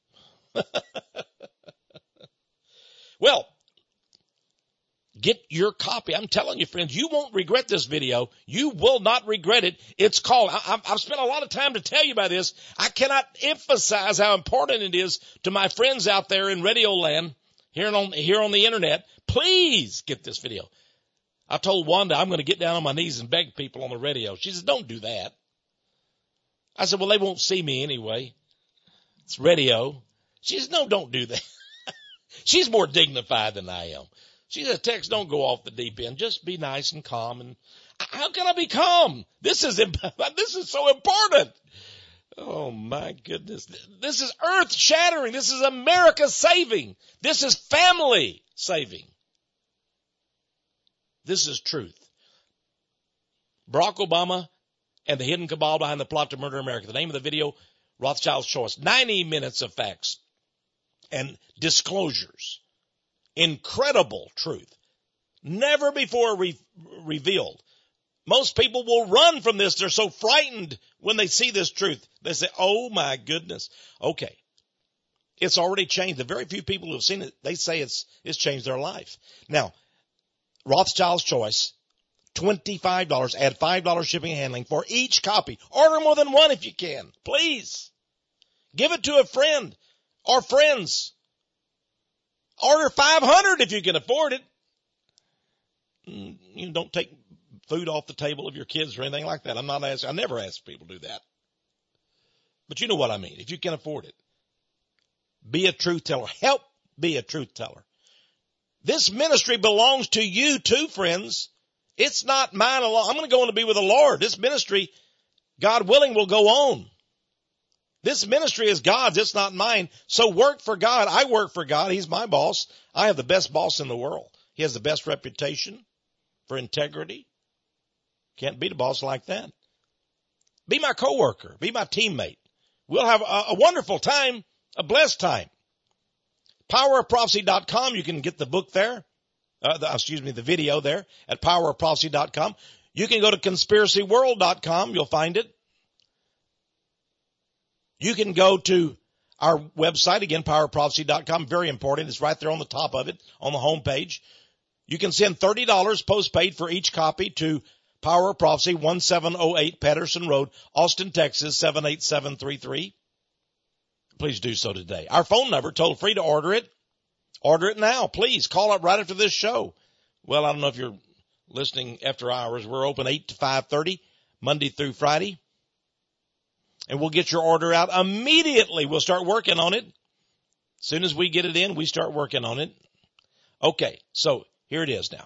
Well, get your copy. I'm telling you, friends, you won't regret this video. You will not regret it. It's called, I've spent a lot of time to tell you about this. I cannot emphasize how important it is to my friends out there in radio land, here on the internet. Please get this video. I told Wanda I'm going to get down on my knees and beg people on the radio. She says, don't do that. I said, well, they won't see me anyway. It's radio. She says, no, don't do that. She's more dignified than I am. She said, Tex, don't go off the deep end. Just be nice and calm. And how can I be calm? This is so important. Oh, my goodness. This is earth shattering. This is America saving. This is family saving. This is truth. Barack Obama and the hidden cabal behind the plot to murder America. The name of the video, Rothschild's Choice. 90 minutes of facts and disclosures. Incredible truth. Never before revealed. Most people will run from this. They're so frightened when they see this truth. They say, oh my goodness. Okay. It's already changed. The very few people who have seen it, they say it's changed their life. Now, Rothschild's Choice, $25. Add $5 shipping and handling for each copy. Order more than one if you can. Please. Give it to a friend or friends. Order 500 if you can afford it. You don't take food off the table of your kids or anything like that. I never ask people to do that. But you know what I mean. If you can afford it. Be a truth teller. Help be a truth teller. This ministry belongs to you too, friends. It's not mine alone. I'm going to go on to be with the Lord. This ministry, God willing, will go on. This ministry is God's. It's not mine. So work for God. I work for God. He's my boss. I have the best boss in the world. He has the best reputation for integrity. Can't beat a boss like that. Be my coworker. Be my teammate. We'll have a wonderful time, a blessed time. PowerOfProphecy.com. You can get the book there. The video there at PowerOfProphecy.com. You can go to ConspiracyWorld.com. You'll find it. You can go to our website, again, PowerOfProphecy.com. Very important. It's right there on the top of it, on the home page. You can send $30 postpaid for each copy to Power of Prophecy, 1708 Patterson Road, Austin, Texas, 78733. Please do so today. Our phone number, toll free to order it. Order it now, please. Call up right after this show. Well, I don't know if you're listening after hours. We're open 8 to 5:30, Monday through Friday. And we'll get your order out immediately. We'll start working on it. As soon as we get it in, we start working on it. Okay, so here it is now.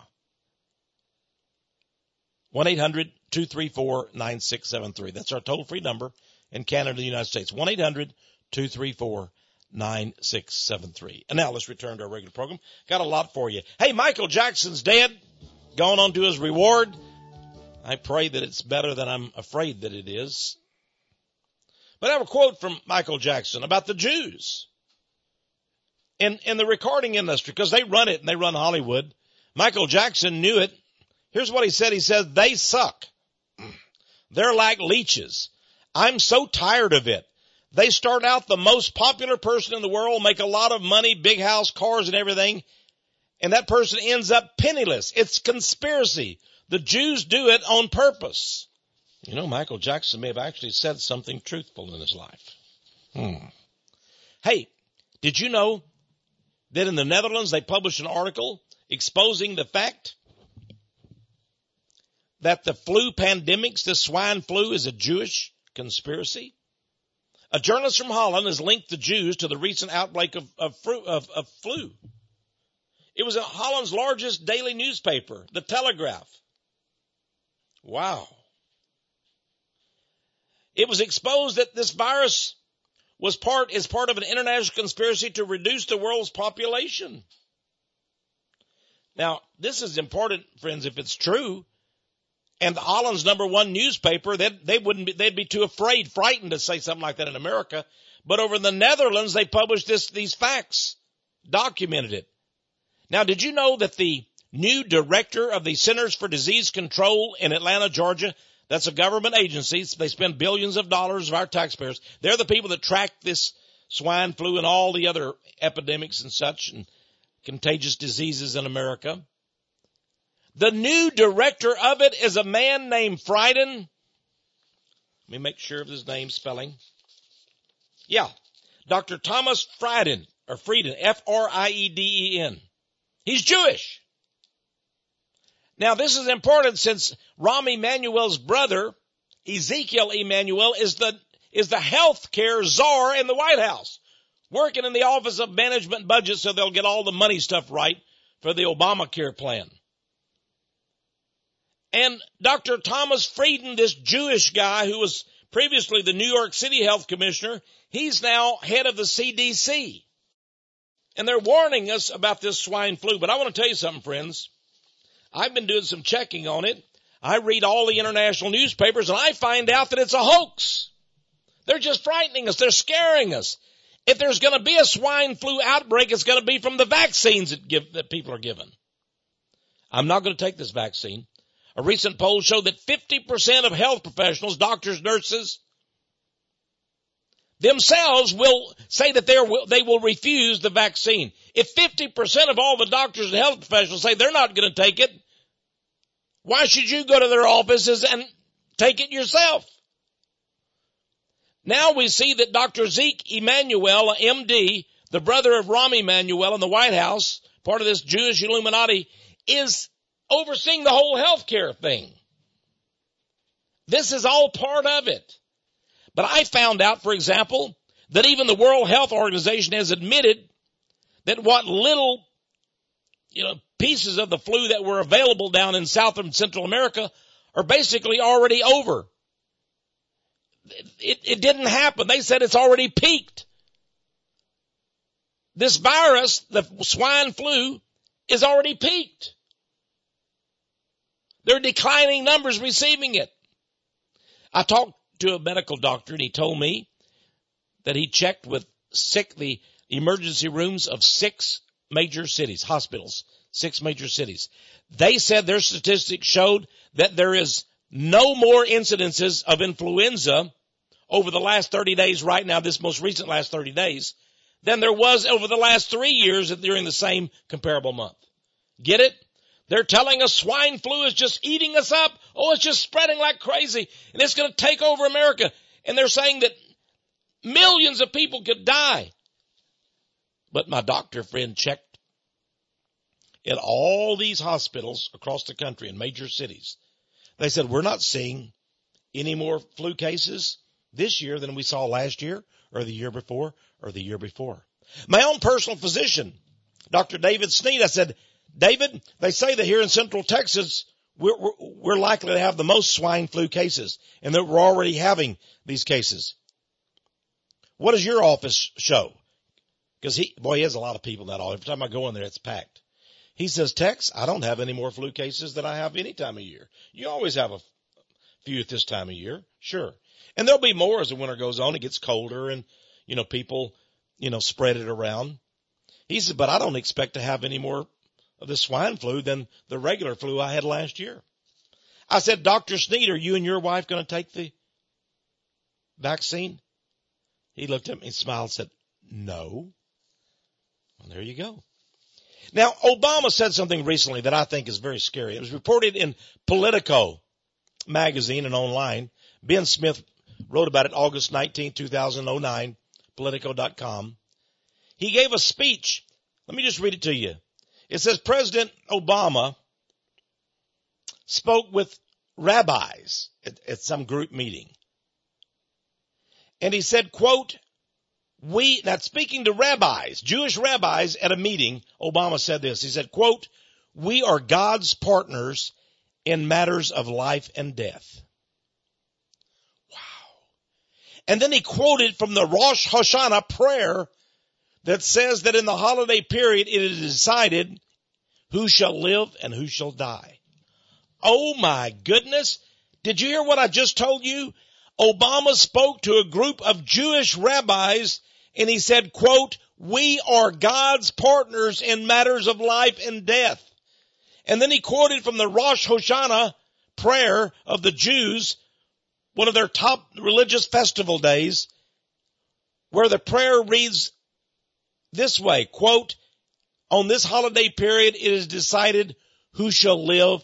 1-800-234-9673. That's our toll-free number in Canada and the United States. 1-800-234-9673. And now let's return to our regular program. Got a lot for you. Hey, Michael Jackson's dead. Gone on to his reward. I pray that it's better than I'm afraid that it is. But I have a quote from Michael Jackson about the Jews. in the recording industry, because they run it and they run Hollywood. Michael Jackson knew it. Here's what he said. He said, they suck. They're like leeches. I'm so tired of it. They start out the most popular person in the world, make a lot of money, big house, cars and everything, and that person ends up penniless. It's conspiracy. The Jews do it on purpose. You know, Michael Jackson may have actually said something truthful in his life. Hey, did you know that in the Netherlands they published an article exposing the fact that the flu pandemics, the swine flu, is a Jewish conspiracy? A journalist from Holland has linked the Jews to the recent outbreak of flu. It was Holland's largest daily newspaper, the Telegraph. Wow. It was exposed that this virus is part of an international conspiracy to reduce the world's population. Now, this is important, friends, if it's true. And Holland's number one newspaper, they'd be too frightened to say something like that in America. But over in the Netherlands, they published these facts, documented it. Now, did you know that the new director of the Centers for Disease Control in Atlanta, Georgia, that's a government agency. They spend billions of dollars of our taxpayers. They're the people that track this swine flu and all the other epidemics and such and contagious diseases in America. The new director of it is a man named Frieden. Let me make sure of his name spelling. Yeah, Dr. Thomas Frieden, or Frieden, F-R-I-E-D-E-N. He's Jewish. Now, this is important since Rahm Emanuel's brother, Ezekiel Emanuel, is the health care czar in the White House, working in the Office of Management and Budget so they'll get all the money stuff right for the Obamacare plan. And Dr. Thomas Frieden, this Jewish guy who was previously the New York City Health Commissioner, he's now head of the CDC. And they're warning us about this swine flu. But I want to tell you something, friends. I've been doing some checking on it. I read all the international newspapers, and I find out that it's a hoax. They're just frightening us. They're scaring us. If there's going to be a swine flu outbreak, it's going to be from the vaccines that people are given. I'm not going to take this vaccine. A recent poll showed that 50% of health professionals, doctors, nurses, themselves will say that they will refuse the vaccine. If 50% of all the doctors and health professionals say they're not going to take it, why should you go to their offices and take it yourself? Now we see that Dr. Zeke Emanuel, MD, the brother of Rahm Emanuel in the White House, part of this Jewish Illuminati, is overseeing the whole healthcare thing. This is all part of it. But I found out, for example, that even the World Health Organization has admitted that what little, pieces of the flu that were available down in South and Central America are basically already over. It didn't happen. They said it's already peaked. This virus, the swine flu, is already peaked. There are declining numbers receiving it. I talked to a medical doctor, and he told me that he checked with the emergency rooms of 6 major cities, hospitals, 6 major cities. They said their statistics showed that there is no more incidences of influenza over the last 30 days right now, this most recent last 30 days, than there was over the last 3 years during the same comparable month. Get it? They're telling us swine flu is just eating us up. Oh, it's just spreading like crazy, and it's going to take over America. And they're saying that millions of people could die. But my doctor friend checked at all these hospitals across the country in major cities. They said, we're not seeing any more flu cases this year than we saw last year or the year before or the year before. My own personal physician, Dr. David Sneed, I said, David, they say that here in Central Texas, we're likely to have the most swine flu cases and that we're already having these cases. What does your office show? Because he has a lot of people in that office. Every time I go in there, it's packed. He says, Tex, I don't have any more flu cases than I have any time of year. You always have a few at this time of year. Sure. And there'll be more as the winter goes on. It gets colder and, people, spread it around. He said, but I don't expect to have any more of the swine flu than the regular flu I had last year. I said, Dr. Sneed, are you and your wife going to take the vaccine? He looked at me and smiled and said, no. Well, there you go. Now, Obama said something recently that I think is very scary. It was reported in Politico magazine and online. Ben Smith wrote about it August 19, 2009, Politico.com. He gave a speech. Let me just read it to you. It says President Obama spoke with rabbis at some group meeting. And he said, quote, now speaking to rabbis, Jewish rabbis at a meeting, Obama said this. He said, quote, we are God's partners in matters of life and death. Wow. And then he quoted from the Rosh Hashanah prayer that says that in the holiday period it is decided who shall live and who shall die. Oh my goodness. Did you hear what I just told you? Obama spoke to a group of Jewish rabbis and he said, quote, we are God's partners in matters of life and death. And then he quoted from the Rosh Hashanah prayer of the Jews, one of their top religious festival days, where the prayer reads this way, quote, on this holiday period it is decided who shall live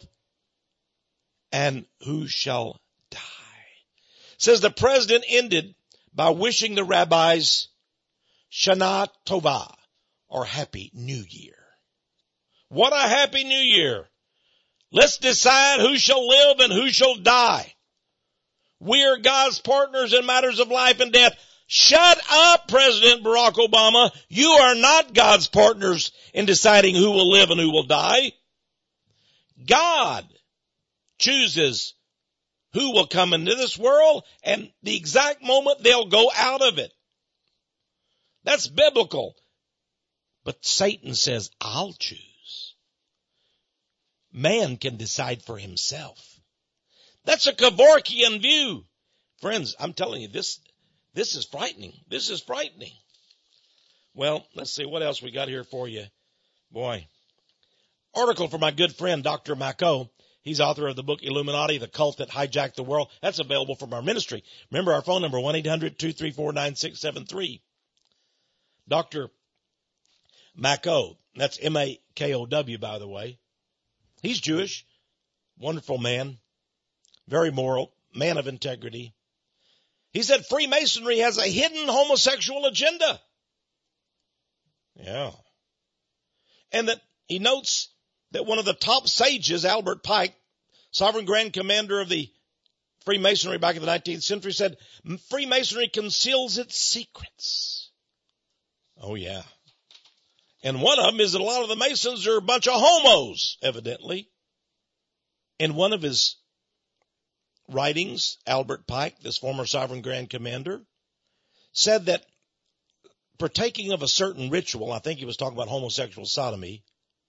and who shall die. Says the president ended by wishing the rabbis Shana Tova, or Happy New Year. What a Happy New Year. Let's decide who shall live and who shall die. We are God's partners in matters of life and death. Shut up, President Barack Obama. You are not God's partners in deciding who will live and who will die. God chooses who will come into this world and the exact moment they'll go out of it. That's biblical. But Satan says, I'll choose. Man can decide for himself. That's a Kevorkian view. Friends, I'm telling you, this is frightening. This is frightening. Well, let's see what else we got here for you. Boy. Article from my good friend, Dr. Mako. He's author of the book Illuminati, the Cult That Hijacked the World. That's available from our ministry. Remember our phone number, 1-800-234-9673. Dr. Mako, that's M-A-K-O-W, by the way. He's Jewish, wonderful man, very moral, man of integrity. He said Freemasonry has a hidden homosexual agenda. Yeah. And that he notes that one of the top sages, Albert Pike, Sovereign Grand Commander of the Freemasonry back in the 19th century, said Freemasonry conceals its secrets. Oh, yeah. And one of them is that a lot of the Masons are a bunch of homos, evidently. In one of his writings, Albert Pike, this former Sovereign Grand Commander, said that partaking of a certain ritual, I think he was talking about homosexual sodomy,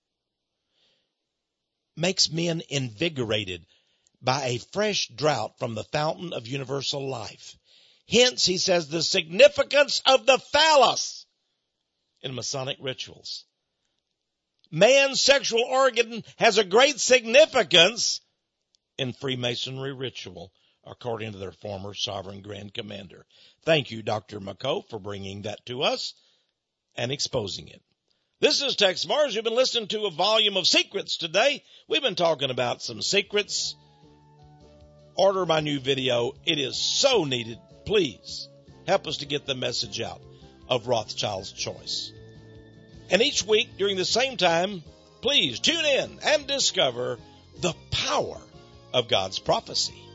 makes men invigorated by a fresh draught from the fountain of universal life. Hence, he says, the significance of the phallus in Masonic rituals. Man's sexual organ has a great significance in Freemasonry ritual, according to their former Sovereign Grand Commander. Thank you, Dr. Mako, for bringing that to us and exposing it. This is Tex Mars. You've been listening to a volume of secrets today. We've been talking about some secrets. Order my new video. It is so needed. Please help us to get the message out of Rothschild's Choice. And each week during the same time, please tune in and discover the power of God's prophecy.